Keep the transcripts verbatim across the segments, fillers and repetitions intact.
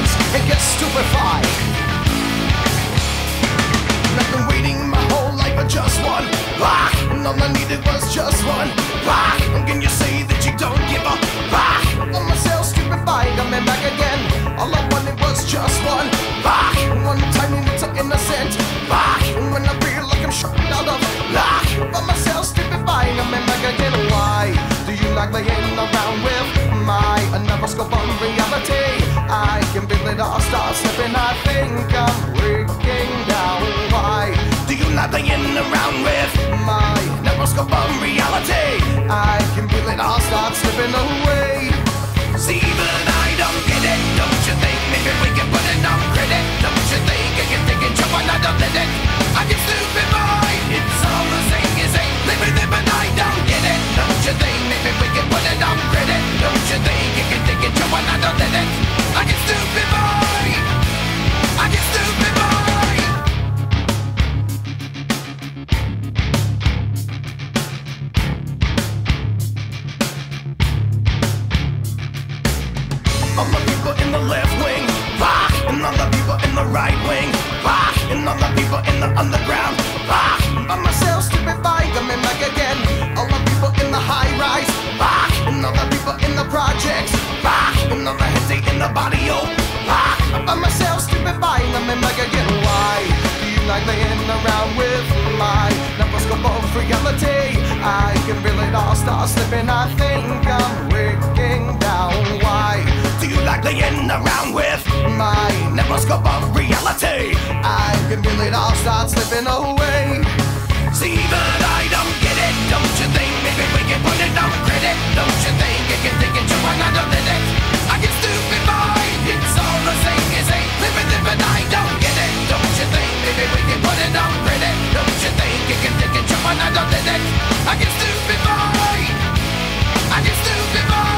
eyes and get stupefied. I've been waiting my whole life for just one rock, and all I needed was just one rock. And can you say that you don't give a rock? I'm myself stupefied, I'm back again. All I wanted was just one rock, one tiny little innocent rock. And when I feel like I'm shut out of luck, I'm myself stupefied, I'm back again. Why do you like laying around with my another scope on reality? I can feel it all start slipping, I think I'm breaking down. Why do you like laying around with my neuroscope on reality? I can feel it all start slipping away. See, but I don't get it, don't you think? Maybe we can put it on credit, don't you think? I can take it, jump on, I don't let it. I get stupid mind, it's all the same as ain't living it, but I don't get it, don't you think? Maybe we can put it on credit, don't you think? I can take it, jump on, I don't let it. I get stupid mind, I get stupid mind. All the people in the left wing, rock, and all the people in the right wing, rock, and all the people in the underground, rock. By myself, stupefied, coming back again. All the people in the high rise, rock, and all the people in the projects, rock, and all the heads in the body, oh, rock. By myself, stupefied, coming back again. Why do you like laying around with my neuroscope of reality? I can feel it all start slipping, I think I'm breaking down. Why do you like laying around with my neuroscope of reality? I can feel it all start slipping away. See, but I don't get it, don't you think? Maybe we can put it on credit, don't you think? I can think it, you and I don't let it. I get stupid mind, it's all the same as ain't living it, but I don't get it, don't you think? Maybe we can put it on credit, don't you think? I can think it, you and I don't let it. I get stupid mind, I get stupid mind.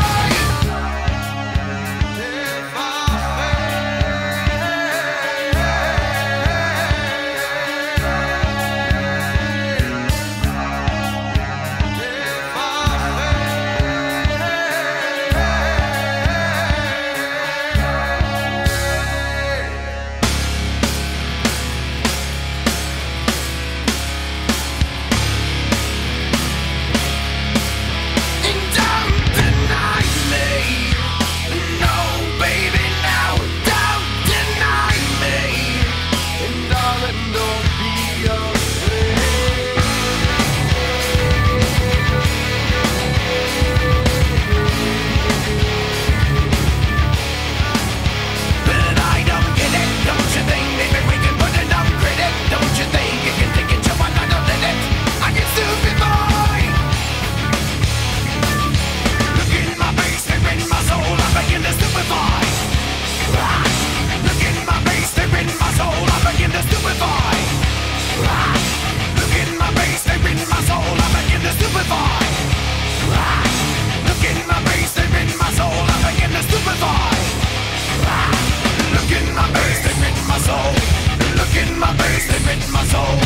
Look in my face, they rip my soul.